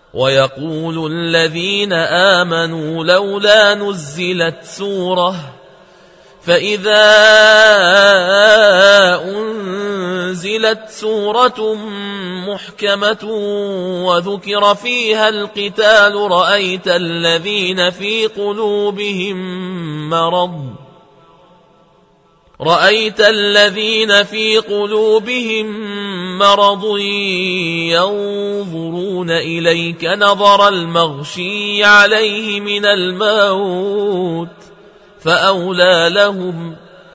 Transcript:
ويقول الذين آمنوا لولا نزلت سورة فإذا أنزلت سورة محكمة وذكر فيها القتال رأيت الذين في قلوبهم مرض ينظرون إليك نظر المغشي عليه من الموت فأولى لهم